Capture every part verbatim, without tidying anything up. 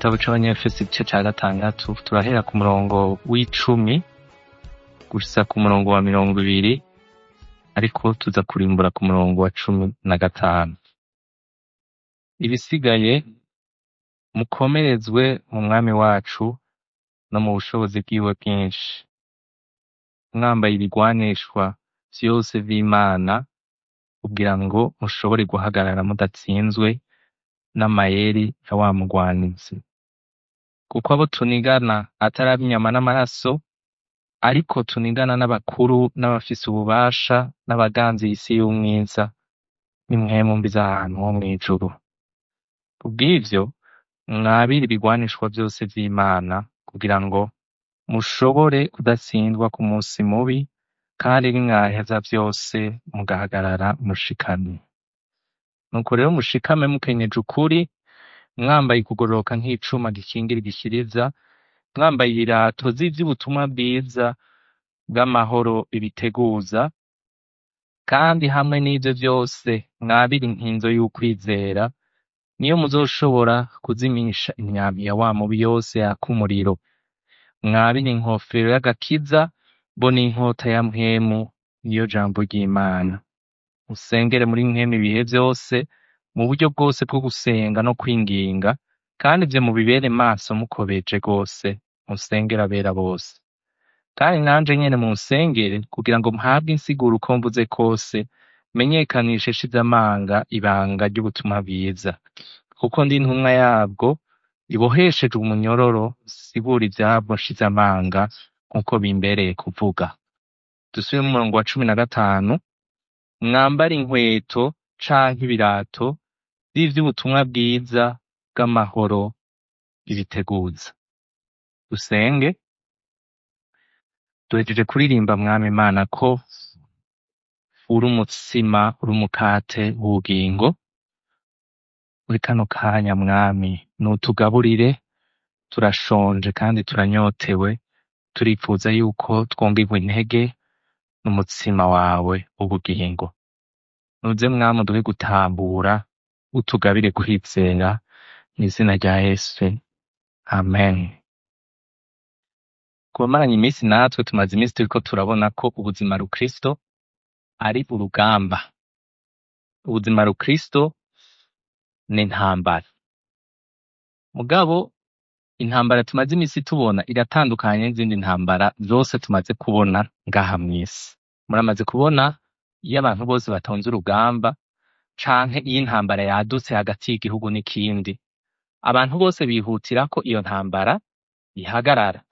Igitabo c'Abanyefeso igice ca gatandatu turahera ku murongo w'icumi gushitsa ku murongo wa mirongo ibiri, ariko tuza kurimbura ku murongo wa cumi na gatanu. Ibisigaye mukomerezwe mu mwami wacu no mu bushobozi bwiwe bwinshi, mwambaye ibigwanishwa vyose vy'Imana kugira ngo mushobore guhagarara mudatsinzwe n'amayeri ya wa mugwanizi. Kuko abo tunigana atari ab'inyama n'amaraso, ariko tunigana n'abakuru n'abafise ububasha n'abaganzi isi y'umwiza n'impwemu mbi z'ahantu ho mw'ijuru. Kubw'ivyo mwabire ibigwanishwa vyose vy'Imana kugira ngo mushobore kudatsindwa ku musi mubi, kandi nimwaheza vyose mugahagarara mushikamye. Nuko rero mushikame mukenyeje ukuri, mwambaye ukugororoka nk'icuma gikingira igikiriza, mwambaye ibirato z'ivy'ubutumwa bwiza bw'amahoro bibiteguza, kandi hamwe n'ivyo vyose mwabire inkinzo y'ukwizera, niyo muzoshobora kuzimisha imyambi ya wa mubi yose yaka umuriro. Mwabire inkofero y'agakiza bo n'inkota ya mpwemu, niyo jambo ry'Imana. Musengere muri mpwemu ibihe vyose, mu buryo bwose bwo gusenga no kwinginga, kandi ivyo mubibere maso mukobeje rwose, musengere abera bose. Kandi nanje nyene munsengere kugira ngo mpabwe insiguro uko mvuze kose, menyekanishe shize amanga ibanga ry'ubutumwa bwiza. Kuko ndi intumwa yabwo, iboheshejwe umunyororo, sigura ivyabwo nshize amanga nkuko bimbereye kuvuga. Dusubire mu murongo wa cumi na gatanu. Mwambare inkweto canke ibirato vy'ivy'ubutumwa bwiza bw'amahoro bibiteguza. Dusenge. Duhejeje kuririmba mwami Imana ko uri umutsima, uri umukate w'ubugingo. Muri kano kanya mwami, nutugaburire, turashonje kandi turanyotewe, turifuza yuko twongerwa intege n'umutsima wawe w'ubugingo. Nuze mwami uduhe gutambura, utugabire kwizera, mw'izina rya Yesu. Amen. Kubamaranye iminsi natwe tumaze iminsi turiko turabona ko ubuzima rukristo ari urugamba. Ubuzima rukristo ni intambara. Mugabo intambara tumaze iminsi tubona iratandukanye n'izindi ntambara zose tumaze kubona ngaha mw'isi. Muramaze kubona iyo abantu bose batonze urugamba, canke iyo intambara yadutse hagati y'igihugu n'ikindi, abantu bose bihutira ko iyo ntambara ihagarara.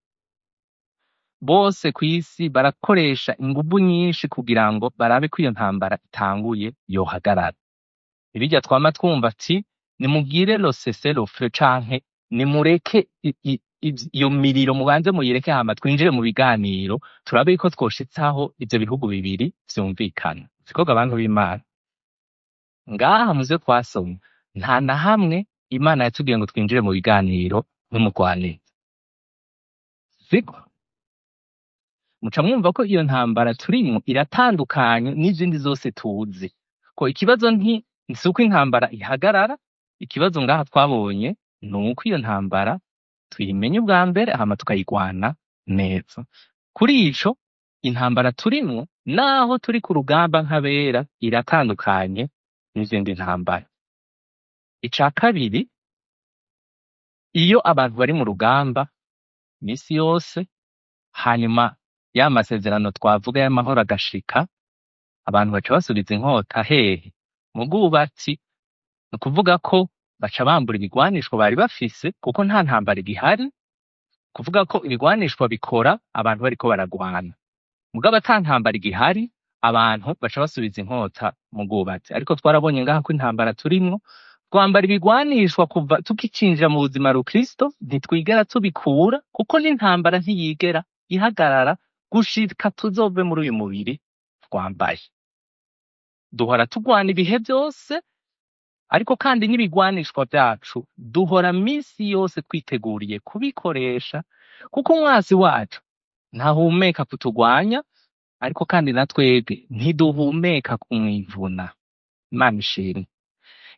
Bose kw'isi barakoresha inguvu nyinshi kugira ngo barabe ko iyo ntambara itanguye yohagarara. Ibirya twama twumva ati nimugire lo cessez le feu, canke nimureke iyo miriro mubanze muyireke hama twinjire mu biganiro turabe ko twoshitsaho ivyo bihugu bibiri vyumvikana. Sikoga abantu b'Imana. Ngaha muze twasomye nta na hamwe Imana yatubwiye ngo twinjire mu biganiro n'umugwaneza. Siko? Muca mwumva ko iyo ntambara turimwo iratandukanye n'izindi zose tuzi. Ko ikibazo nti si uko intambara ihagarara, ikibazo ngaha twabonye ni uko iyo ntambara tuyimenye ubwa mbere hama tukayigwana neza. Kuri ico intambara turimwo naho turi ku rugamba nk'abera iratandukanye n'izindi ntambara. Ica kabiri, iyo abantu bari mu rugamba misi yose, hanyuma ya masezerano twavuga y'amahoro agashika, abantu baca basubiza inkota hehe? Mu bwubatsi. Ni ukuvuga ko baca bambura ibigwanishwa bari bafise, kuko nta ntambara igihari. Kuvuga ko ibigwanishwa bikora abantu bariko baragwana. Mugabo ata ntambara igihari, abantu baca basubiza inkota mu bwubatsi. Ariko twarabonye ngaha ko intambara turimwo, twambara ibigwanishwa kuva tukicinjira mu buzima rukristo, ntitwigera tubikura, kuko n'intambara ntiyigera ihagarara gushika tuzove muri uyu mubiri twambaye. Duhora tugwana ibihe vyose, ariko kandi n'ibigwanishwa vyacu duhora misi yose twiteguriye kubikoresha, kuko umwasi wacu ntahumeka kutugwanya, ariko kandi na twebwe ntiduhumeka kumwivuna. Imana ishimwe.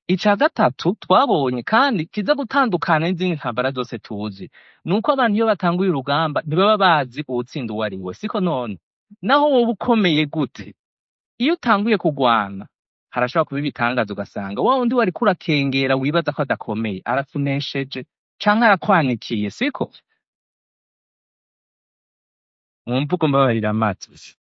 ica gatatu twabonye kandi kiza gutandukana n'izindi ntambara zose tuzi nuko abantu iyo batanguye urugamba ntibaba bazi uwutsinda uwo ari we, siko none naho wowe ukomeye gute iyo utanguye kugwana harashobora kuba ibitangaza ugasanga wa wundi wariko urakengera wibaza ko adakomeye arakunesheje canke arakwanikiye, siko mu mvugo mbabarira amatwi.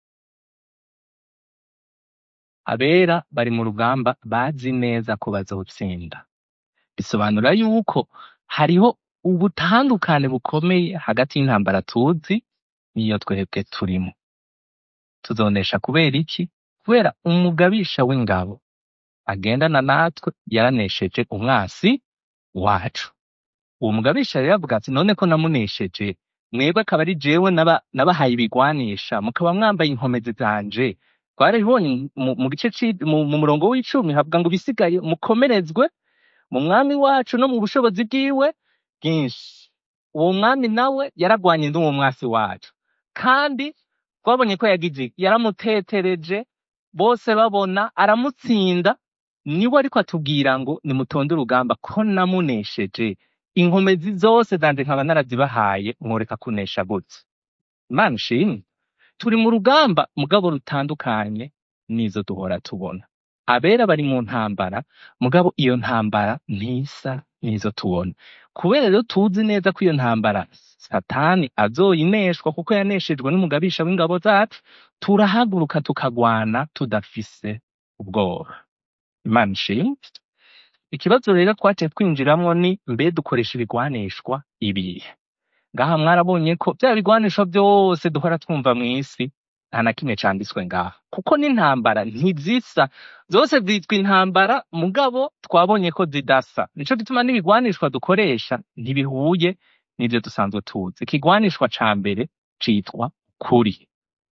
Abera bari mu rugamba bazi neza ko bazotsinda, bisobanura yuko hariho ubutandukane bukomeye hagati y'intambara tuzi n'iyo twebwe turimo. Tuzonesha kubera iki? Kubera umugabisha w'ingabo agendana natwe yaranesheje umwasi wacu. Uwo mugabisha rero avuga ati none ko namunesheje mwebwe akaba ari jewe naba nabahaye ibigwanisha mukaba mwambaye inkomezi zanje. Twarabibonye mu mu gice ci mu mu murongo w'icumi havuga ngo bisigaye mukomerezwe mu mwami wacu no mu bushobozi bwiwe bwinshi. Uwo mwami nawe yaragwanye n'uwo mwasi wacu kandi twabonye ko yagize yaramutetereje bose babona aramutsinda. Niwe ariko atubwira ngo nimutonde urugamba ko namunesheje inkomezi zose zanje nkaba narazibahaye mworeka kunesha gutya. Imana ishimwe. Turi mu rugamba mugabo rutandukanye nizo duhora tubona. Abera bari mu ntambara mugabo iyo ntambara ntisa nizo tubona. Kubera rero tuzi neza ko iyo ntambara Satani azoyineshwa kuko yaneshejwe n'umugabisha w'ingabo zacu, turahaguruka tukagwana tudafise ubwoba. Imana ishimwe. Ikibazo rero twaciye twinjiramwo ni mbe dukoresha ibigwanishwa ibihe. Ngaha mwarabonye ko bya bigwanisho byose duhora twumva mu isi nta na kimwe canditswe ngaha, kuko n'intambara ntizisa, zose zitwa intambara mugabo twabonye ko zidasa. Nico gituma n'ibigwanishwa dukoresha ntibihuye n'ivyo dusanzwe tuzi. Ikigwanishwa ca mbere citwa ukuri.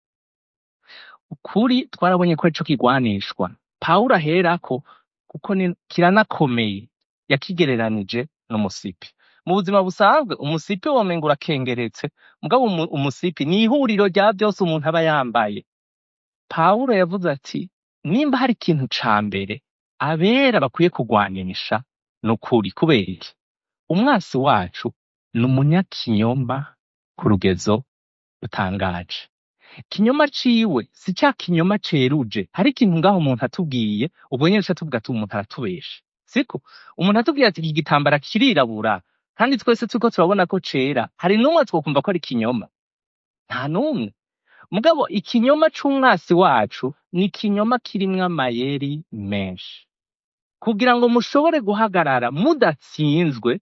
Ukuri twarabonye ko ico kigwanishwa Pawulo aherako kuko ni kiranakomeye, yakigereranije n'umusipi. Mu buzima busanzwe umusipi womenga urakengeretse mugabo umu- umusipi ni ihuriro rya byose umuntu aba yambaye. Pawulo yavuze ati nimba hari ikintu ca mbere abera bakwiye kugwanisha ni ukuri. Kubera iki? Umwasi wacu ni umunyakinyoma ku rugezo rutangaje. Kinyoma ciwe si cya kinyoma ceruje. Hari ikintu ngaho umuntu atubwiye ubwo nyene tuvuga ati umuntu aratubesha, siko? Umuntu atubwiye ati iki gitambara kirirabura kandi twese turiko turabona ko cera, hari n'umwe twokumva ko ari kinyoma? Nta n'umwe. Mugabo ikinyoma c'umwasi wacu ni ikinyoma kirimwo amayeri menshi. Kugira ngo mushobore guhagarara mudatsinzwe,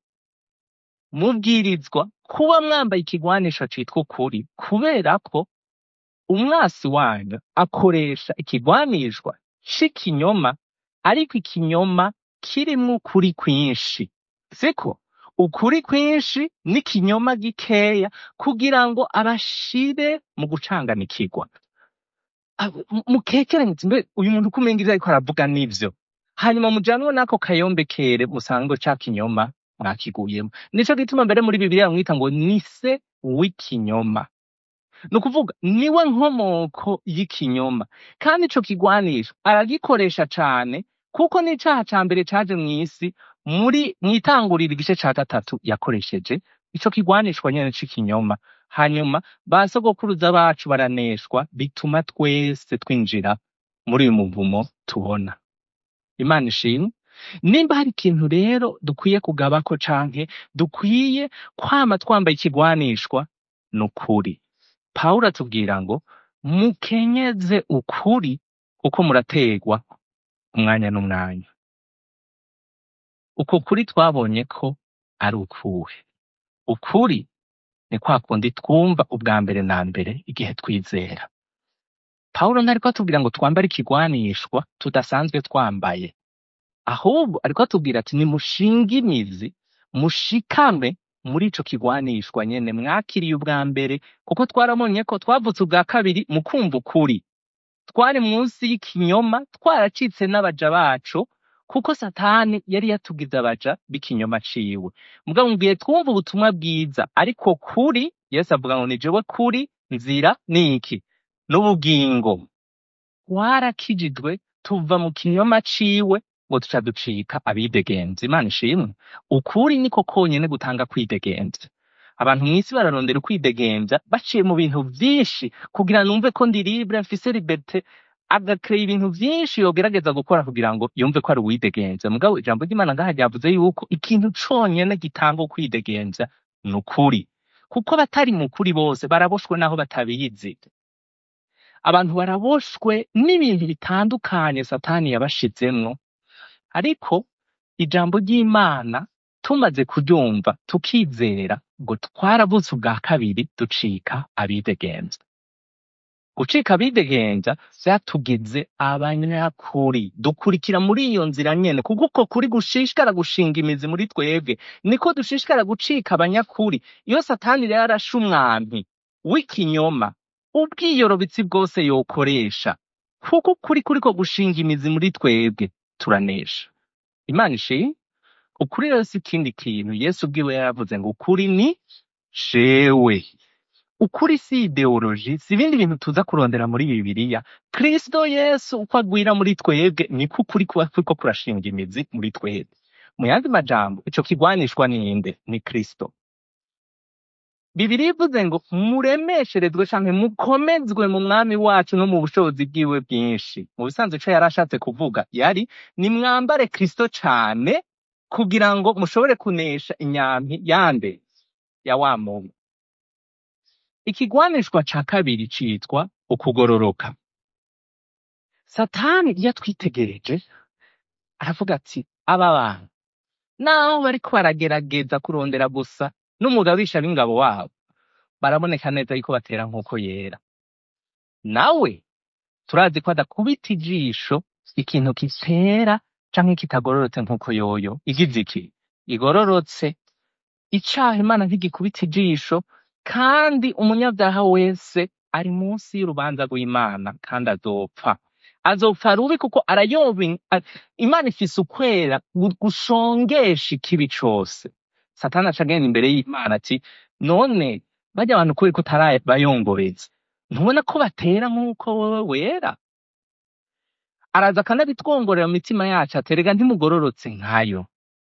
mubwirizwa kuba mwambaye ikigwanisho citwa ukuri, kubera ko umwasi wanyu akoresha ikigwanishwa c'ikinyoma, ariko ikinyoma kirimwo ukuri kwinshi, siko? Ukuri kwinshi n'ikinyoma gikeya kugira ngo abashire mu gucanganikirwa. Abo- mu- mukekeranye ati mbe uyu muntu kumenga ivyo ariko aravuga nivyo, hanyuma mujanwe n'ako kayombekere musango ca kinyoma mwakiguyemo. Nico gituma mbere muri Bibiliya bamwita ngo ni se w'ikinyoma. Ni ukuvuga niwe nkomoko y'ikinyoma, kandi ico kigwanisho aragikoresha cane kuko n'icaha ca mbere caje mw'isi muri mwitangurira igice ca gatatu yakoresheje ico kigwanishwa nyene c'ikinyoma. Hanyuma ba sogokuruza bacu baraneshwa, bituma twese twinjira muri uyu muvumo tubona. Imana ishimwe. Nimba hari ikintu rero dukwiye kugabako canke dukwiye kwama twambaye ikigwanishwa ni ukuri. Pawulo atubwira ngo mukenyeze ukuri kuko murategwa umwanya n'umwanya. Uko kuri twabonye ko ari ukuhe? Ukuri ni kwa kundi twumva ubwa mbere na mbere igihe twizera. Pawulo ntariko atubwira ngo twambare ikigwanishwa tudasanzwe twambaye, ahubwo ariko atubwira ati nimushinge imizi, mushikame muri ico kigwanishwa nyene mwakiriye ubwa mbere, kuko twarabonye ko twavutse ubwa kabiri mu kumva ukuri. Twari munsi y'ikinyoma, twaracitse n'abaja bacu, kuko Satani yari yatugize abaja b'ikinyoma ciwe. Mugabo mu gihe twumva ubutumwa bwiza ariko kuri, Yesu avuga ngo ni jewe kuri, nzira niki n'ubugingo, twarakijijwe tuva mu kinyoma ciwe ngo tuca ducika abidegenza. Imana ishimwe. Ukuri niko konyene gutanga kwidegenza. Abantu mw'isi bararondera ukwidegenza baciye mu bintu vyinshi kugira numve ko ndi libre, mfise liberté, agakreye ibintu vyinshi yogerageza gukora kugira ngo yumve ko ari uwidegenza. Mugabo ijambo ry'Imana ngaha ryavuze yuko ikintu conyene gitanga ukwidegenza ni ukuri. Kuko batari mu kuri bose baraboshwe naho batabizi. Abantu baraboshwe n'ibintu bitandukanye Satani yabashizemwo. Ariko ijambo ry'Imana tumaze kuryumva tukizera ngo twarabuze ubwa kabiri ducika abidegenza. Gucika abidegenza vyatugize abanyakuri, dukurikira muri iyo nzira nyene, kuko uko kuri gushishikara gushinga imizi muri twebwe niko dushishikara gucika abanyakuri. Iyo Satani rero arashe umwampi w'ikinyoma, ubwiyorobitsi bwose yokoresha, kuko ukuri kuriko gushinga imizi muri twebwe turanesha. Imana ishimwe. Ukuri rero si ikindi kintu. Yesu ubwiwe yaravuze ngo ukuri ni jewe. Ukuri si ideoloji, si ibindi bintu tuza kurondera muri Bibiliya. Kristo Yesu uko agwira muri twebwe niko ukuri kuba kuriko kurashinga imizi muri twebwe. Mu yandi majambo, ico kigwanishwa ninde? Ni Kristo. Bibiliya ivuze ngo muremesherezwe canke mukomezwe mu mwami wacu no mu bushobozi bwiwe bwinshi. Mu bisanzwe ico yarashatse kuvuga yari ni mwambare Kristo cane kugira ngo mushobore kunesha inyampi yande ya wa muntu. Ikigwanishwa ca kabiri citwa ukugororoka. Satani iyo atwitegereje aravuga ati aba bantu naho bariko baragerageza kurondera gusa n'umugabisha b'ingabo wabo baraboneka neza yuko batera nk'uko yera. Nawe turazi ko adakubita ijisho ikintu kitera canke kitagororotse nk'uko yoyo igize iki igororotse. Icaha Imana ntigikubita ijisho, kandi umunyabyaha wese ari munsi y'urubanza rw'Imana kandi azopfa. Azopfa rubi kuko arayoba. Imana ifise ukwera gushongesha ikibi cose. Satani aca agenda imbere y'Imana ati none barya abantu kuri ko utarabayongobeza, ntubona ko batera nk'uko wowe wera? Araza akanabitwongorera mu mitima yacu aterega ntimugororotse nkayo.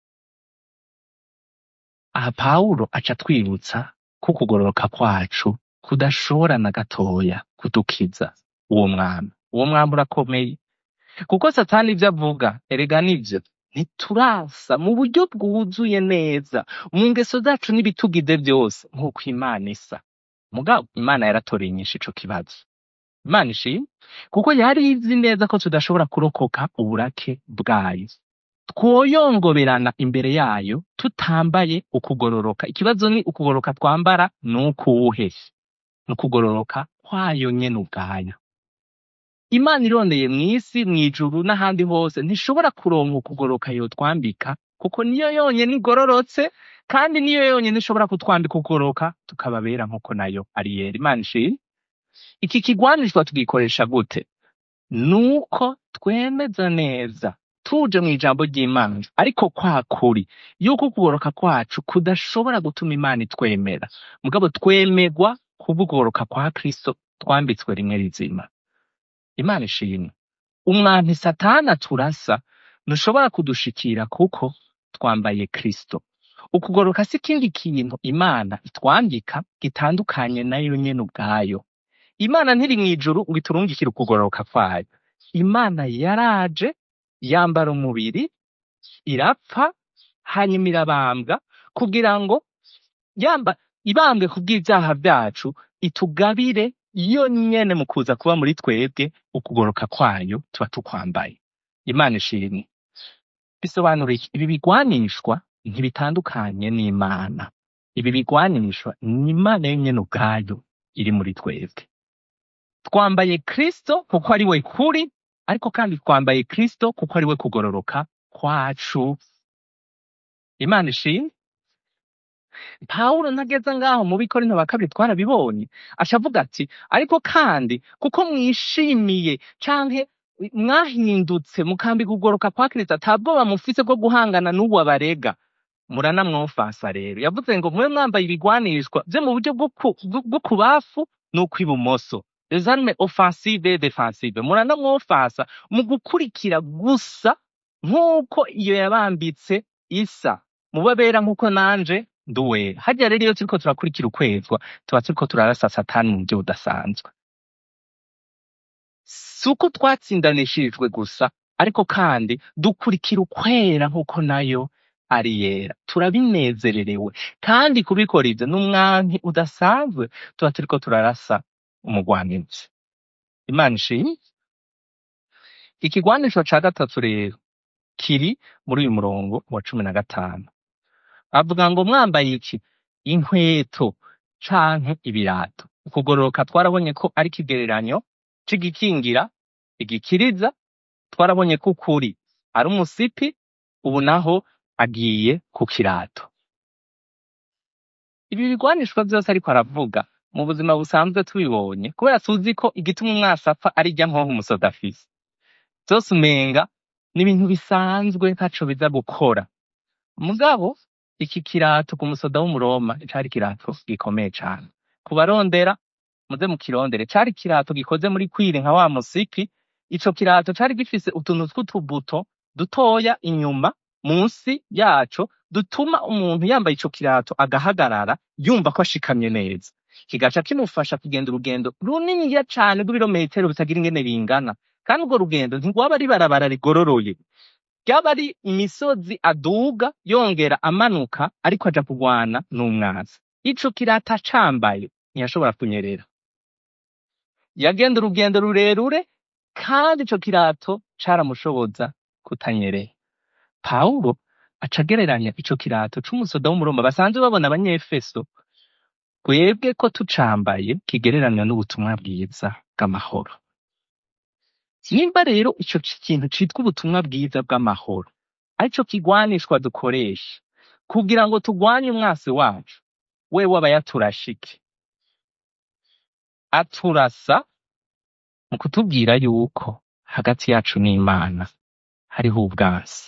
Aha Pawulo aca atwibutsa ko kugororoka kwacu kudashobora na gatoya kudukiza uwo mwami. Uwo mwami urakomeye, kuko Satani ivyo avuga erega nivyo ntiturasa mu buryo bwuzuye neza mu ngeso zacu n'ibitugize vyose nk'uko Imana isa. Mugabo Imana yaratoreye inyishu ico kibazo. Imana ishimwe, kuko yari izi neza ko tudashobora kurokoka uburake bwayo. Twoyongoberana imbere yayo tutambaye ukugororoka. Ikibazo ni ukugororoka twambara nukuhe? Nukugororoka kwayo nyene ubwayo. Imana irondeye mw'isi, mw'ijuru n'ahandi hose ntishobora kuronka ukugororoka yo twambika, kuko niyo yonyene igororotse, kandi niyo yonyene ishobora kutwambika ukugororoka tukababera nk'uko nayo ari yera. Imana ishimwe. Iki kigwanishwa tugikoresha gute? Nuko twemeza neza tuje mw'ijambo ry'Imana, ariko kwa kuri yuko ukugororoka kwacu kudashobora gutuma Imana itwemera, mugabo twemegwa kubugororoka kwa Kristo twambitswe rimwe rizima. Imana ishimwe. Umwampi Satani aturasa ntushobora kudushikira kuko twambaye Kristo. Ukugororoka si ikindi kintu Imana itwambika gitandukanye nayo nyene ubwayo. Imana ntiri mw'ijuru ngo iturungikire ukugororoka kwayo. Imana yaraje yambara umubiri, irapfa, hanyuma irabambwa kugira ngo yamba ibambwe kubw'ivyaha vyacu itugabire iyo nyene mu kuza kuba muri twebwe ukugoroka kwayo tuba tukwambaye. Imana ishimwe. Bisobanura iki? Ibi bigwanishwa ntibitandukanye n'Imana. Ibi bigwanishwa ni Imana yenyene ubwayo iri muri twebwe. Twambaye Kristo kuko ari we kuri, ariko kandi twambaye Kristo kuko ari we kugororoka kwacu. Imana ishimwe. Pawulo ntageza ngaho mu Bikorinto ba kabiri twarabibonye, ashavuga ati ariko kandi kuko mwishimiye canke mwahindutse mukambika ukugoroka kwa Kristo, atabwoba mufise bwo guhangana n'uwo abarega, muranamwofasa rero. Yavuze ngo mwe mwambaye ibigwanishwa vyo mu buryo bwo kubafu n'ukwibumoso, les armes offensives et défensives, muranamwofasa mu gukurikira gusa nk'uko iyo yabambitse isa mubabera nk'uko nanje nduwera. Harya rero iyo turiko turakurikira ukwezwa tuba turiko turarasa satani mu buryo budasanzwe. Si uko twatsindanishirijwe gusa, ariko kandi dukurikira ukwera nk'uko nayo ari yera. Turabinezererewe, kandi kubikora ivyo n'umwanki udasanzwe tuba turiko turarasa umugwanizi. Imana ishimwe. Ikigwanisho ca gatatu rero kiri muri uyu murongo wa cumi na gatanu. Avuga ngo mwambaye iki? Inkweto canke ibirato. Ukugororoka twarabonye ko ari ikigereranyo c'igikingira igikiriza. Twarabonye ko ukuri ari umusipi, ubu naho agiye ku kirato. Ibi bigwanishwa vyose ariko aravuga mu buzima busanzwe tubibonye, kubera tuzi ko igituma umwasi apfa ari rya nkoho umusoda afise. Vyose umenga ni ibintu bisanzwe ntaco biza gukora. Mugabo iki kirato ku musoda w'umuroma cari kirato gikomeye cane. Kubarondera muze mu kirondere, cari kirato gikoze muri kwiri nka wa musipi. Ico kirato cari gifise utuntu tw'utubuto dutoya inyuma munsi yaco dutuma umuntu yambaye ico kirato agahagarara yumva ko ashikamye neza, kigaca kimufasha kugenda urugendo runiniya cane rw'ibirometero bitagira ingene bingana. Kandi urwo rugendo ntirwaba ari barabara rigororoye, ryaba ari imisozi aduga yongera amanuka ariko aja kugwana n'umwanzi. Ico kirato acambaye ntiyashobora kunyerera, yagenda urugendo rurerure, kandi ico kirato caramushoboza kutanyerera. Pawulo aca agereranya ico kirato c'umusoda w'umuroma basanzwe babona abanyefeso, twebwe ko tucambaye kigereranywa n'ubutumwa bwiza bw'amahoro. Nimba rero ico kintu citwa ubutumwa bwiza bw'amahoro arico kigwanishwa dukoresha kugira ngo tugwanye umwasi wacu, wewe aba yaturashike, aturasa mu kutubwira yuko hagati yacu n'Imana hariho ubwansi.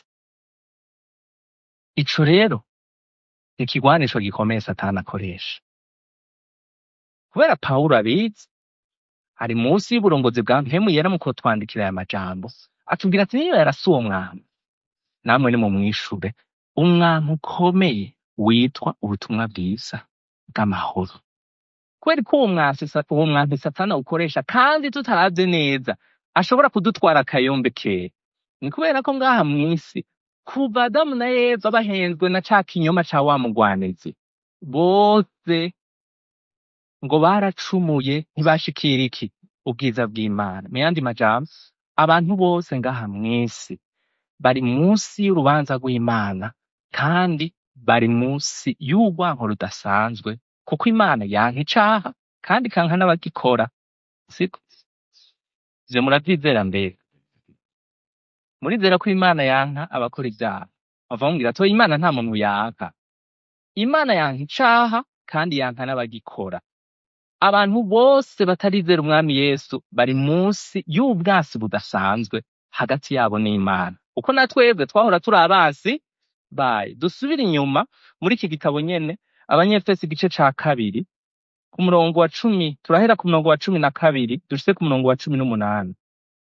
Ico rero ni ikigwanisho gikomeye Satani akoresha. Kubera Pawulo abizi, ari munsi y'uburongozi bwa mpwemu yera mu kutwandikira aya majambo, atubwira ati niyo yarasi uwo mwami, namwe ni mu mwishure umwami ukomeye witwa ubutumwa bwiza bw'amahoro. Kubera ko uwo mwasi uwo mwami Satani awukoresha kandi tutaravye neza ashobora kudutwara akayombe kera, ni kubera ko ngaha mw'isi kuva Adamu na Eva bahenzwe na ca kinyoma ca wa mugwanizi, bose ngo baracumuye ntibashikira iki? Ubwiza bw'Imana. Mu yandi majambo, abantu bose ngaha mw'isi bari munsi y'urubanza rw'Imana, kandi bari munsi y'urwanko rudasanzwe, kuko Imana yanka icaha kandi ikanka n'abagikora. Siko ivyo muravyizera mbere? Murizera ko Imana yanka abakora ivyaha? Bava mumbwira ati Imana nta muntu yanka. Imana yanka icaha kandi yanka n'abagikora. Abantu bose batarizera umwami Yesu bari munsi y'ubwasi budasanzwe hagati yabo n'Imana. Uko natwebwe twahora turi abasi bayo. Dusubire inyuma muri iki gitabo nyene, Abanyefeso igice ca kabiri ku murongo wa cumi, turahera ku murongo wa cumi na kabiri dushitse ku murongo wa cumi n'umunani.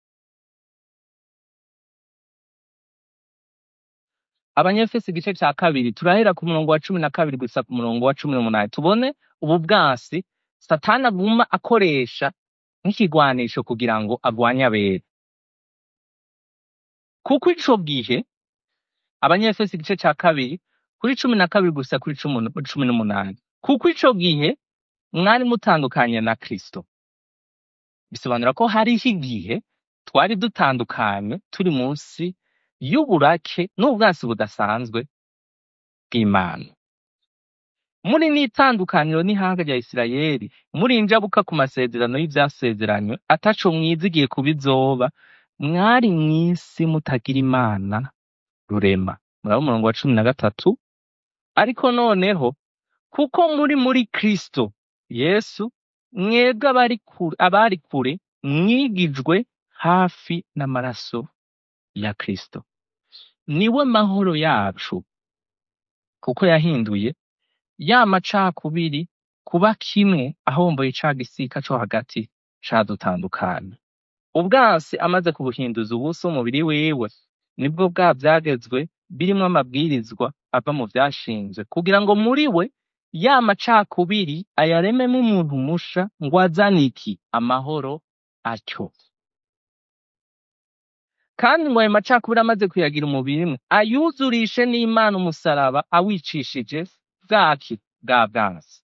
Abanyefeso igice ca kabiri turahera ku murongo wa cumi na kabiri gusa ku murongo wa cumi n'umunani, tubone ubu bwasi Satani aguma akoresha nk'ikigwanisho kugira ngo agwanye abera. Kuko ico gihe, Abanyefeso igice ca kabiri kuri cumi na kabiri gusa kuri cumi n'umunani, kuko ico gihe mwari mutandukanye na Kristo. Bisobanura ko hariho igihe twari dutandukanye turi munsi y'uburake n'ubwasi budasanzwe bw'Imana. Muri n'itandukaniro n'ihanga rya Isirayeli, muri injabuka ku masezerano y'ivyasezeranywe, ataco mwizigiye kubizoba, mwari mw'isi mutagira Imana rurema. Muraba umurongo wa cumi na gatatu. Ariko noneho kuko muri muri Kristo Yesu, mwebwe abari kure, abari kure mwigijwe hafi n'amaraso ya Kristo. Niwe mahoro yacu, kuko yahinduye ya macakubiri kuba kimwe, ahomboye ca gisika co hagati cadutandukana. Ubwasi amaze kubuhinduza ubusa umubiri wiwe, nibwo bwa vyagezwe birimwo amabwirizwa ava mu vyashinzwe kugira ngo muri we ya macakubiri ayarememwo umuntu musha ngo azane iki amahoro atyo. Kandi ngo ayo macakubiri amaze kuyagira umubiri mwe ayuzurishe n'Imana umusaraba awicishije bwaki bwa bwansi.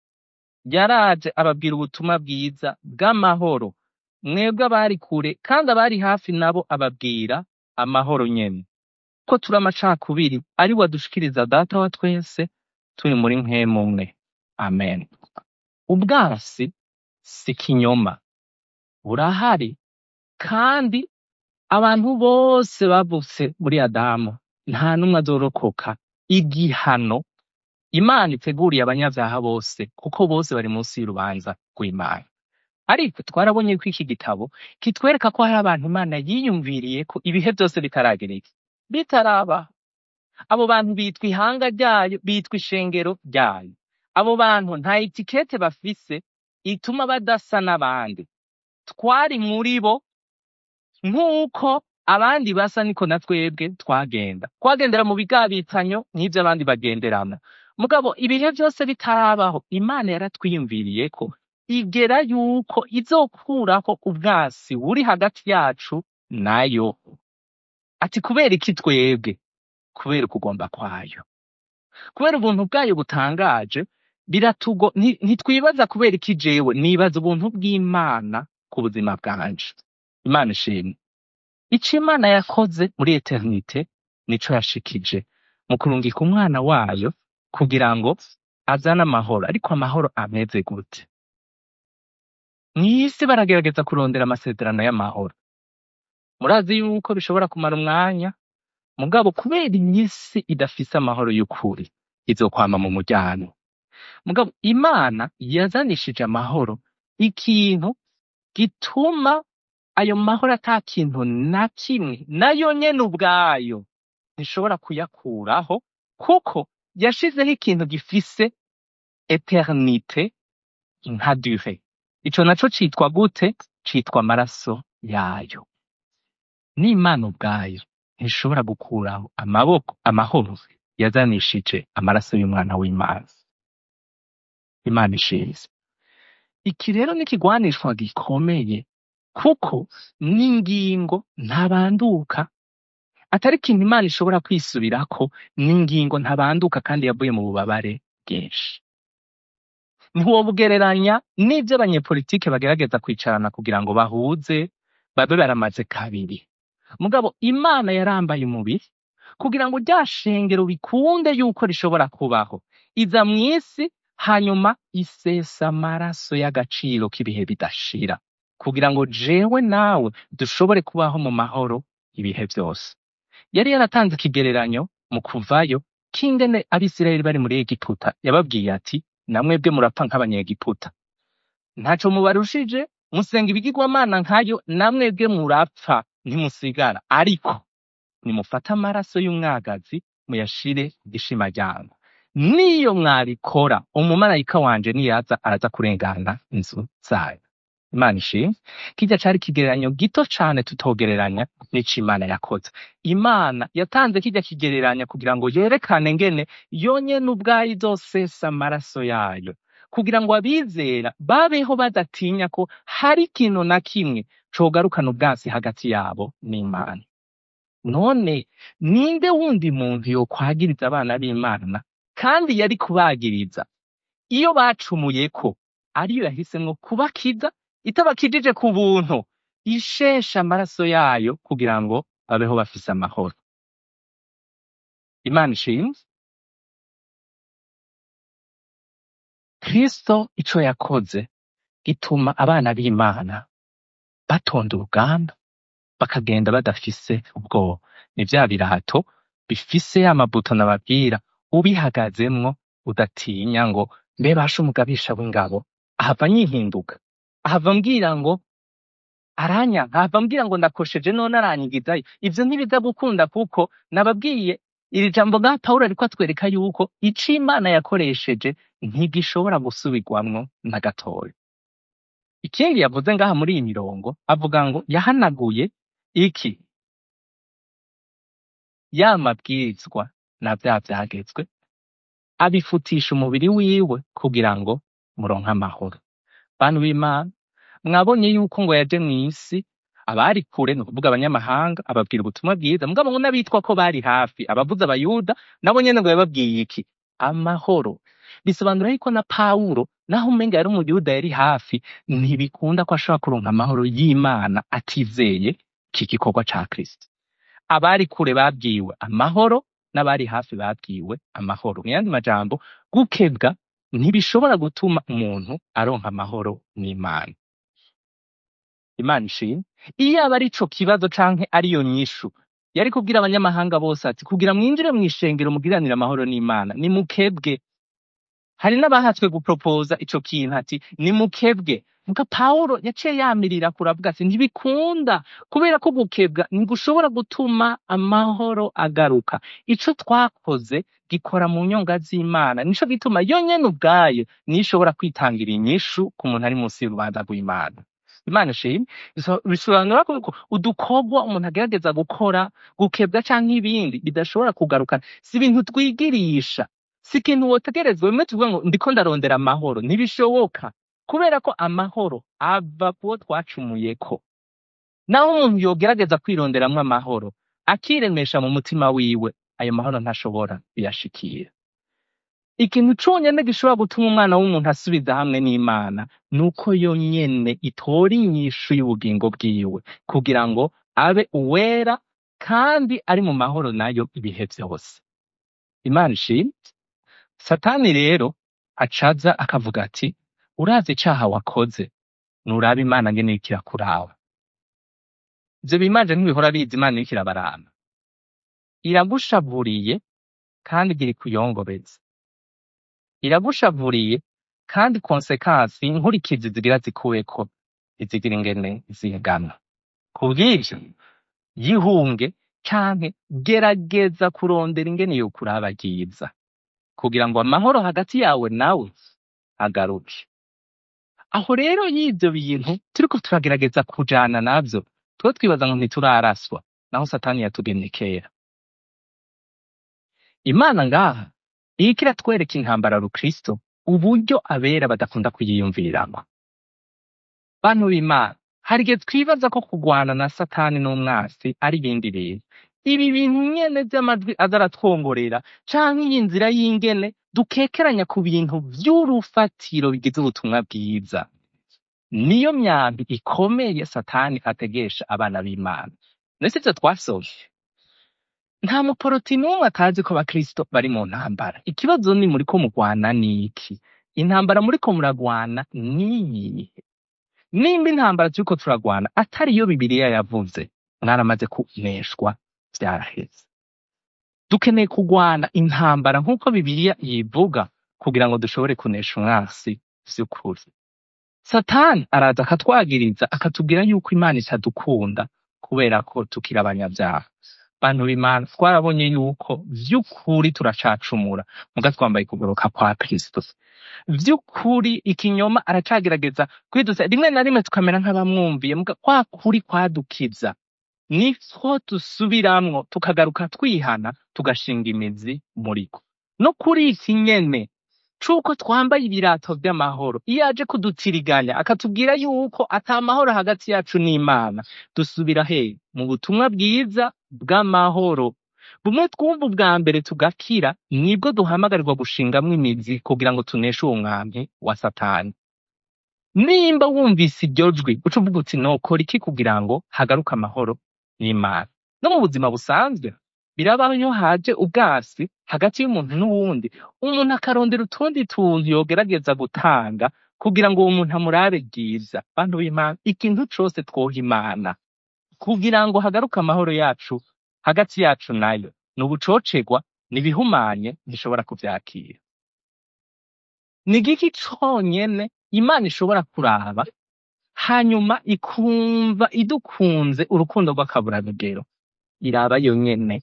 Yaraje ababwira ubutumwa bwiza bw'amahoro, mwebwe abari kure kandi abari hafi nabo ababwira amahoro nyene. Ko turi amacakubiri ari we adushikiriza Data wa twese turi muri mpwemu umwe. Amen. Ubwasi si kinyoma, burahari kandi abantu bose bavutse muri Adamu nta numwe azorokoka igihano Imana iteguriye abanyavyaha bose, kuko bose bari munsi y'urubanza rw'Imana. Ariko twarabonye ko iki gitabo kitwereka ko hari abantu Imana yiyumviriye ko ibihe byose bitaragera iki bitaraba. Abo bantu bitwa ihanga ryayo, bitwa ishengero ryayo. Abo bantu nta etikete bafise ituma badasa n'abandi. Twari muri bo nk'uko abandi basa niko na twebwe twagenda. Twagendera mu bigabitanyo nk'ivyo abandi bagenderana. Mugabo ibihe byose bitarabaho, Imana yaratwiyumviriye ko igera yuko izokuraho ubwasi buri hagati yacu nayo. Ati kubera iki twebwe? Kubera ukugomba kwayo. Kubera ubuntu bwayo butangaje, biratugo ntitwibaza kubera iki jewe, nibaza ubuntu bw'Imana ku buzima bwanje. Imana ishimwe. Ico Imana yakoze muri eternite nico yashikije mu kurungika umwana wayo kugira ngo azane amahoro. Ariko amahoro ameze gute? Mw'isi baragerageza kurondera amasezerano y'amahoro. Murazi yuko bishobora kumara umwanya, mugabo kubera inyisi idafise amahoro y'ukuri izokwama mu muryango. Mugabo Imana yazanishije amahoro, ikintu gituma ayo mahoro ata kintu na kimwe nayo nyene ubwayo ntishobora kuyakuraho, kuko yashizeho ikintu gifise eternite nka durée. Ico naco citwa gute? Citwa amaraso yayo. N'Imana ubwayo ntishobora gukuraho amaboko amahoro yazanishije amaraso y'umwana w'Imana. Imana ishize. Iki rero ni ikigwanishwa gikomeye, kuko n'ingingo ntabanduka, atari ikintu Imana ishobora kwisubirako, n'ingingo ntabanduka kandi yavuye mu bubabare bwinshi. Ntiwobugereranya n'ivyo abanyepolitike bagerageza kwicarana kugira ngo bahuze babe baramaze kabiri. Mugabo Imana yarambaye umubiri kugira ngo rya shengero bikunde yuko rishobora kubaho. Iza mw'isi hanyuma isesa amaraso y'agaciro k'ibihe bidashira, kugira ngo jewe nawe dushobore kubaho mu mahoro ibihe byose. Yari yaratanze ikigereranyo mu kuvayo k'ingene Abisirayeli bari muri Egiputa. Yababwiye ati namwebwe murapfa nk'abanyegiputa, ntaco mubarushije, musenga ibigirwamana nkayo, namwebwe murapfa ntimusigara. Ariko nimufate amaraso y'umwagazi muyashire igishima ryangu. Niyo mwabikora, umumarayika wanje niyaza araza kurengana inzu zayo. Imana ishimwe. Kirya cari ikigereranyo gito cane tutogereranya n'ico Imana yakoze. Imana yatanze kirya kigereranya kugira ngo yerekane ngene yonyene ubwayo izosesa amaraso yayo, kugira ngo abizera babeho badatinya ko hari ikintu na kimwe cogarukana ubwasi hagati yabo n'Imana. None ninde wundi muntu yokwagiriza abana b'Imana kandi yari kubagiriza iyo bacumuyeko ariyo yahisemwo kubakiza, itabakijije ku buntu, ishesha amaraso yayo kugira ngo babeho bafise amahoro. Imana ishimwe. Kristo ico yakoze gituma abana b'Imana batonda urugamba bakagenda badafise ubwoba. Ni vya birato bifise amabuto nababwira, ubihagazemwo udatinya ngo mbe basha umugabisha w'ingabo ahava nyihinduka, ahava mbwira ngo aranyanka, ahava mbwira ngo ndakosheje none aranyigizayo. Ivyo ntibiza gukunda, kuko nababwiye iri jambo nga Pawulo ariko atwereka yuko ico Imana yakoresheje ntigishobora gusubirwamwo na gatoya. Ikindi yavuze ngaha muri iyi mirongo avuga ngo yahanaguye iki? ya mabwirizwa na vya vyagezwe, abifutisha umubiri wiwe kugira ngo muronke amahoro. Bantu b'Imana, mwabonye yuko ngo yaje mw'isi, abari kure ni ukuvuga abanyamahanga, ababwira ubutumwa bwiza, mugabo ngo n'abitwa ko bari hafi, abavuze abayuda, nabo nyene ngo yababwiye iki? Amahoro. Bisobanura yuko na Pawulo, naho umenga yari umuyuda yari hafi, ntibikunda ko ashobora kuronka amahoro y'Imana atizeye iki gikorwa ca Kristo. Abari kure babwiwe amahoro, n'abari hafi babwiwe amahoro. Mu yandi majambo, gukebwa ntibishobora gutuma umuntu aronka amahoro n'Imana. Imana ishimwe. Iyo aba ari ico kibazo canke ariyo nyishu, yari kubwira abanyamahanga bose ati kugira mwinjire mw'ishengero mugiranire amahoro n'Imana, ni mukebwe. Hari n'abahatswe gupropoza ico kintu ati ni mukebwe. Muga Pawulo yaciye yamirira kuravuga ati ntibikunda, kubera ko gukebwa ntigushobora gutuma amahoro agaruka. Ico twakoze gikora mu nyonga z'Imana, nico gituma yo nyene ubwayo niyo ishobora kwitangira inyishu ku muntu ari munsi y'urubanza rw'Imana. Imana ishimwe. Bisobanura ko udukorwa umuntu agerageza gukora, gukebwa canke ibindi bidashobora kugarukana, si ibintu twigirisha, si ikintu wotegerezwa. Bimwe tuvuga ngo ndiko ndarondera amahoro, ntibishoboka, kubera ko amahoro ava kuwo twacumuyeko. Naho umuntu yogerageza kwironderamwo amahoro, akiremesha mu mutima wiwe, ayo mahoro ntashobora kuyashikira. Ikintu conyene gishobora gutuma umwana w'umuntu asubiza hamwe n'Imana, nuko yo nyene itora inyishu y'ubugingo bwiwe, kugira ngo abe uwera kandi ari mu mahoro nayo ibihe vyose. Imana ishimwe. Satani rero acaza akavuga ati, urazi icaha wakoze, nuraba Imana ngene iriko irakuraba. Ivyo bimanje ntibihora biza Imana iriko irabaraba. Iragushavuriye kandi igira ikuyongobeze. Iragushavuriye kandi konsekansi, inkurikizi zigira zikuweko, izigira ingene zingana. Kubw'ivyo, yihunge canke gerageza kurondera ingene yokuraba ryiza, kugira ngo amahoro hagati yawe nawe agaruke. Aho rero y'ivyo bintu turiko turagerageza kujana navyo, twe twibaza ngo ntituraraswa, naho Satani yatugemye kera. Imana ngaha iriko iratwereka intambara rukristo, uburyo abera badakunda kuyiyumviriramo. Bantu b'Imana, hari igihe twibaza ko kugwana na Satani n'umwasi ari ibindi bintu. Ibi bintu nyene vy'amajwi aza aratwongorera, canke iyi nzira y'ingene dukekeranya ku bintu vy'urufatiro bigize ubutumwa bwiza, niyo myambi ikomeye Satani ategesha abana b'Imana. Nese ivyo twasomye, nta muporoti n'umwe atazi ko abakristo bari mu ntambara. Ikibazo ni muriko mugwana niki? Intambara muriko muragwana niyihe? Nimba intambara turiko turagwana atari yo Bibiliya yavuze, mwaramaze kuneshwa, vyaraheze. Dukeneye kugwana intambara nk'uko Bibiliya yivuga, kugira ngo dushobore kunesha umwasi vy'ukuri. Satani araza akatwagiriza, akatubwira yuko Imana itadukunda kubera ko tukiri abanyavyaha. Bantu b'Imana, twarabonye yuko vy'ukuri turacacumura, muga twambaye kugoroka kwa Kristo. Vy'ukuri ikinyoma aracagerageza kwidusa, rimwe na rimwe tukamera nk'abamwumviye, muga kwa kuri kwadukiza nitwo dusubiramwo, tukagaruka twihana, tugashinga imizi muriko. No kuri iki nyene cuko twambaye ibirato vy'amahoro, iyo aje kudutiriganya akatubwira yuko ata mahoro hagati yacu n'Imana, dusubira he? Mu butumwa bwiza bw'amahoro. Bumwe twumva ubwa mbere tugakira, nibwo duhamagarirwa gushingamwo imizi kugira ngo tuneshe uwo mwampi wa Satani. Nimba wumvise iryo jwi, uca uvuga uti nokora iki kugira ngo hagaruke amahoro n'Imana? No mu buzima busanzwe birabaho iyo haje ubwasi hagati y'umuntu n'uwundi, umuntu akarondera utundi tuntu yogerageza gutanga kugira ngo uwo muntu amurabe ryiza. Bantu b'Imana, ikintu cose twoha Imana kugira ngo hagaruke amahoro yacu hagati yacu nayo, ni ubucocegwa, n'ibihumanye ntishobora kuvyakira. Ni igiki conyene Imana ishobora kuraba hanyuma ikumva idukunze urukundo rw'akaburarugero? Iraba yonyene.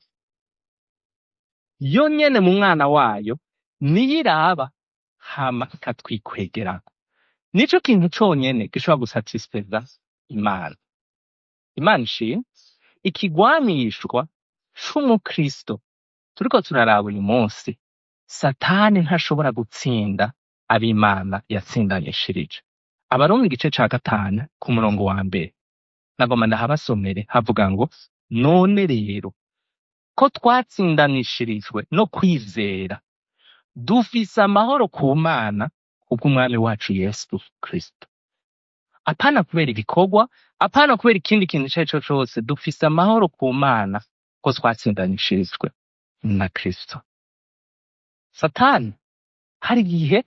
Yonyene mu mwana wayo niyo iraba hama ikatwikwegerako. Nico kintu conyene gishobora gusatisfeza Imana. Imana ishimwe. Ikigwamishwa c'umukristo turiko turaraba uyu munsi, satani ntashobora gutsinda ab'Imana yatsindanishirije. Abaroma igice ca gatanu ku murongo wa mbere, nagoma ndahabasomere havuga ngo, none rero ko twatsindanishirijwe no kwizera, dufise amahoro ku Mana kubw'umwami wacu Yesu Kristo. Apana kubera ibikorwa, apana kubera ikindi kintu ico arico cose, dufise amahoro ku Mana ko twatsindanishirijwe na Kristo. Satani hari igihe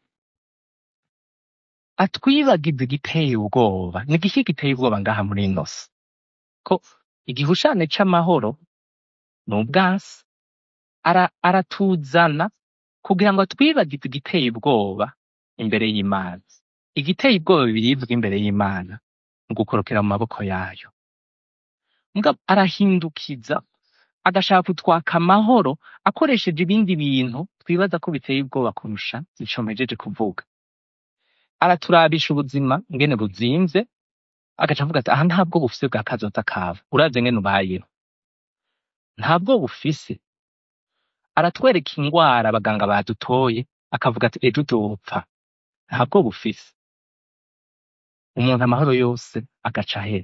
atwibagiza igiteye ubwoba. Ni igiki giteye ubwoba ngaha muri ino si? Ko igihushane c'amahoro ni ubwansi. Ara, aratuzana kugira ngo atwibagize igiteye ubwoba imbere y'Imana. Igiteye ubwoba biribwa imbere y'Imana ni ugukorokera mu maboko yayo. Mugabo arahindukiza agashaka kutwaka amahoro akoresheje ibindi bintu twibaza ko biteye ubwoba kurusha ico mpejeje kuvuga. Araturabisha ubuzima ngene buzimvye, agaca avuga ati aha ntabwo bufise bwa kazoza kawe, uravye ngene ubayeho ntabwo bufise. Aratwereka ingwara abaganga badutoye akavuga ati ejo uzopfa, ntabwo bufise. Umuntu amahoro yose agaca ahera.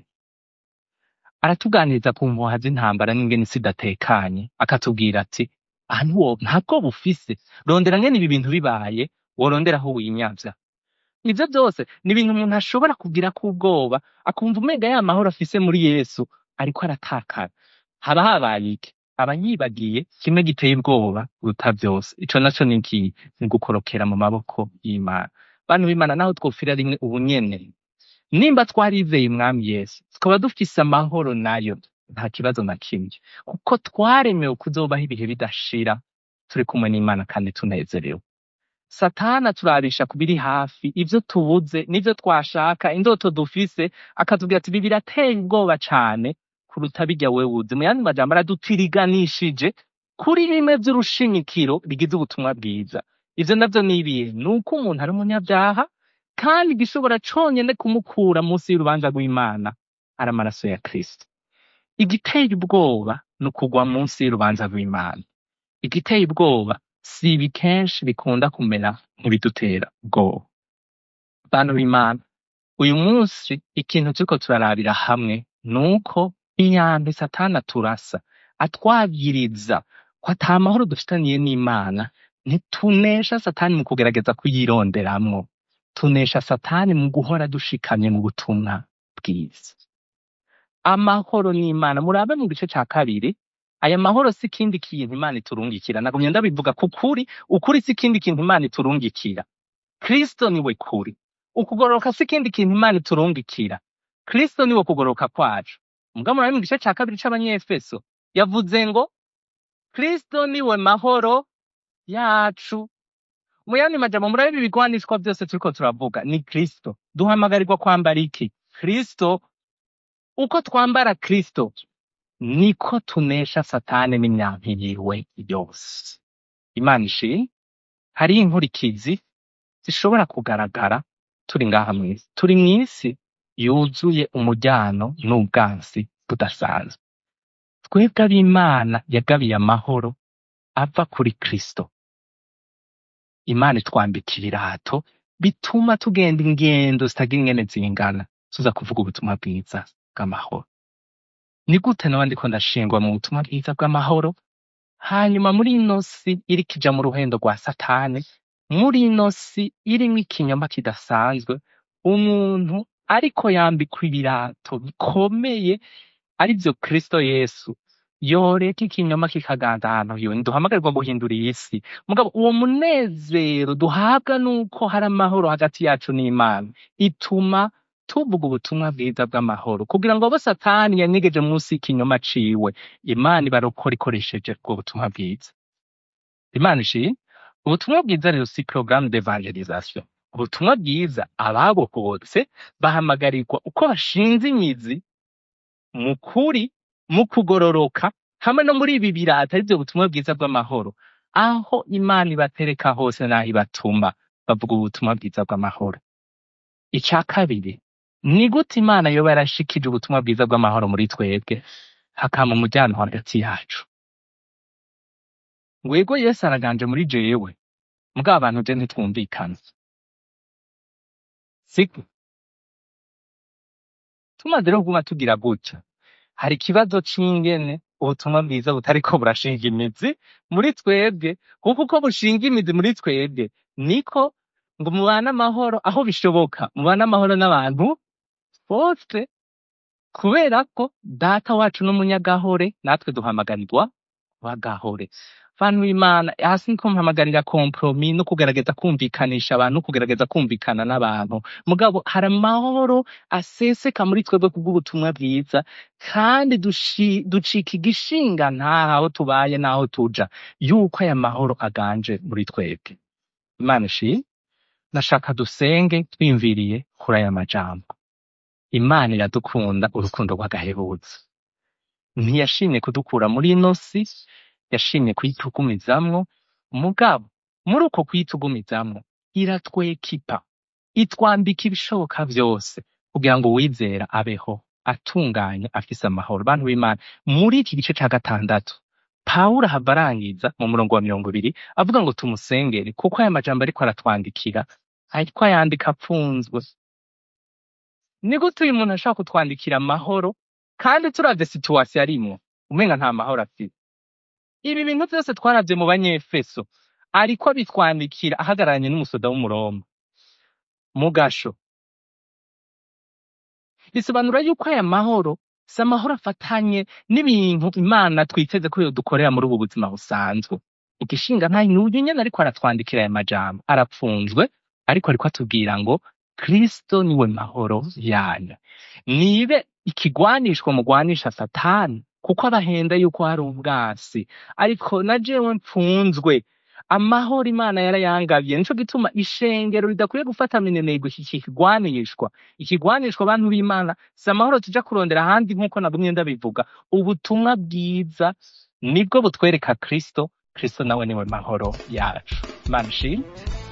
Aratuganiriza ku mpuha z'intambara n'ingene isi idatekanye, akatubwira ati aha ntiwo ntabwo bufise, rondera ngene ibi bintu bibaye worondera aho winyavya. Ivyo vyose ni ibintu umuntu ashobora kugira k'ubwoba akumva umenga ya mahoro afise muri Yesu ariko aratakara. Haba habaye iki? Aba yibagiye kimwe giteye ubwoba uruta vyose. Ico naco ni iki? Ni gukorokera mu maboko y'Imana. Bantu b'Imana, naho twopfira rimwe ubu nyene, nimba twarizeye umwami Yesu tukaba dufise amahoro nayo, nta kibazo na kimwe, kuko twaremewe kuzobaho ibihe bidashira turi kumwe n'Imana kandi tunezerewe. Satana turabisha kubiri hafi, ivyo tubuze n'ivyo twashaka, indoto dufise, akatubwira ati ibi birateye ubwoba cane kuruta birya wewe uzi. Mu yandi majambo aradutiriganishije kuri bimwe vy'urushimikiro bigize ubutumwa bwiza. Ivyo navyo ni ibihe? Nuko umuntu ari umunyabyaha, kandi igishobora conyene kumukura munsi y'urubanza rw'Imana ari amaraso ya Kristo. Igiteye ubwoba ni ukugwa munsi y'urubanza rw'Imana. Igiteye ubwoba si ibi kenshi bikunda kumera nk'ibidutera ubwoba. Bantu b'Imana, uyu munsi ikintu turiko turarabira hamwe nuko inyambi Satani aturasa atwagiriza ko ata mahoro dufitaniye n'Imana. Ntitunesha Satani mu kugerageza kuyironderamwo, tunesha Satani mu guhora dushikamye mu butumwa bwiza. Amahoro n'Imana, murabe mu gice ca kabiri, aya mahoro si ikindi kintu Imana iturungikira. Nagumye ndabivuga kukuri, ukuri si ikindi kintu Imana iturungikira. Kristo niwe kuri. Ukugororoka si ikindi kintu Imana iturungikira. Kristo niwe kugororoka kwacu. Mugabo murabe mu gice ca kabiri c'Abanyefeso yavuze ngo Kristo niwe mahoro yacu. Mu yandi majambo, murabe ibi bigwanishwa vyose turiko turavuga ni Kristo. Duhamagarirwa kwambara iki? Kristo. Uko twambara Kristo niko tunesha Satani n'imyampi yiwe yose. Imana ishimwe. Hari inkurikizi zishobora kugaragara turi ngaha mw'isi. Turi mw'isi yuzuye umujyano n'ubwansi budasanzwe. Twebwe ab'Imana yagabiye amahoro ava kuri Kristo. Imana itwambika ibirato bituma tugenda ingendo zitagira ingene zingana tuza kuvuga ubutumwa bwiza bw'amahoro. Ni gute nawe ndiko ndashingwa mu butumwa bwiza bw'amahoro? Hanyuma muri ino si iriko ija mu ruhendo rwa Satani, muri ino si irimwo ikinyoma kidasanzwe, umuntu ariko yambikwa ibirato bikomeye arivyo Kristo Yesu, yoreka ikinyoma kikaganza ahantu hiwe. Ntiduhamagarirwa guhindura iyi si, mugabo uwo munezero duhabwa nuko hari amahoro hagati yacu n'Imana ituma tuvuga ubutumwa bwiza bw'amahoro, kugira ngo abo Satani yanyegeje munsi y'ikinyoma ciwe, Imana ibarokora ikoresheje ubwo butumwa bwiza. Imana ishimwe. Ubutumwa bwiza rero si programme d'evangelisation. Ubutumwa bwiza ababokotse bahamagarirwa uko bashinze imizi mu kuri, mu kugororoka, hamwe no muri ibi birata arivyo butumwa bwiza bw'amahoro, aho Imana ibatereka hose naho ibatuma bavuga ubutumwa bwiza bw'amahoro. Ica kabiri, ni gute Imana yoba yarashikije ubutumwa bwiza bw'amahoro muri twebwe hakama umujyano hagati yacu? ngo yego Yesu araganje muri jewe mugabo abantu je ntitwumvikana siko tumaze rero kuguma tugira gutya hari ikibazo c'ingene ubutumwa bwiza butariko burashinga imizi muri twebwe kuko uko bushinga imizi muri twebwe niko ngo mubane amahoro aho bishoboka mubane amahoro n'abantu bose kubera ko data wacu n'umunyagahore natwe duhamagarirwa bagahore bantu b'Imana hasi niko mpamagarira kompromi no kugerageza kumvikanisha abantu no kugerageza kumvikana n'abantu mugabo hari amahoro aseseka muri twebwe kubw'ubutumwa bwiza kandi dushi- ducika igishinga ntaho tubaye naho tuja yuko aya mahoro aganje muri twebwe. Imana ishimwe. Nashaka dusenge twimviriye kuri aya majambo. Imana iradukunda urukundo rw'agahebuzo. Ntiyashimye kudukura muri ino si, yashimye kuyitugumizamwo, mugabo muri uko kuyitugumizamwo iratwekipa, itwambika ibishoboka vyose kugira ngo uwizera abeho atunganye afise amahoro. Bantu b'Imana, muri iki gice ca gatandatu Pawulo ahava arangiza mu murongo wa mirongo ibiri avuga ngo tumusengere kuko aya majambo ariko aratwandikira ariko ayandika apfunzwe. Ni gute uyu muntu ashaka kutwandikira amahoro kandi turavye situwasiyo arimwo umenga nta mahoro afite? Ibi bintu vyose twaravye mu Banyefeso ariko abitwandikira ahagararanye n'umusoda w'Umuroma mu gasho. Bisobanura yuko aya mahoro si amahoro afatanye n'ibintu Imana twiteze ko yodukorera muri ubu buzima busanzwe. Igishinga ntayi n'uyu nyene ariko aratwandikira aya majambo arapfunzwe ariko ariko atubwira ngo Kristo niwe mahoro yanyu. Nibe ikigwanishwa mugwanisha Satani kuko abahenda yuko hari ubwasi, ariko na jewe mpfunzwe amahoro Imana yarayangabiye. Nico gituma ishengero ridakwiye gufata minenegwe iki kigwanishwa. Ikigwanishwa abantu b'Imana si amahoro tuja kurondera ahandi nk'uko nagumye ndabivuga. Ubutumwa bwiza nibwo butwereka Kristo, Kristo nawe niwe mahoro yacu. Imana ishimwe.